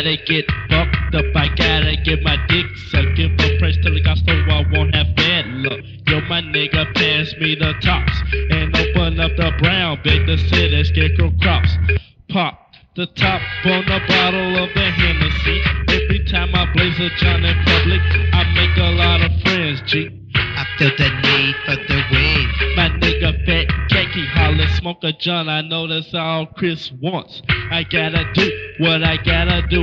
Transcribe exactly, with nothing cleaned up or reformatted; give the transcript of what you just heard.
gotta get fucked up, I gotta get my dick sucked. Give a price till it got so I won't have bad luck. Yo, my nigga, pass me the tops and open up the brown bag to sit and scarecrow crops. Pop the top on the bottle of the Hennessy. Every time I blaze a John in public, I make a lot of friends, G. I feel the need for the wave. My nigga fat khaki holler, smoke a John, I know that's all Chris wants. I gotta do what I gotta do.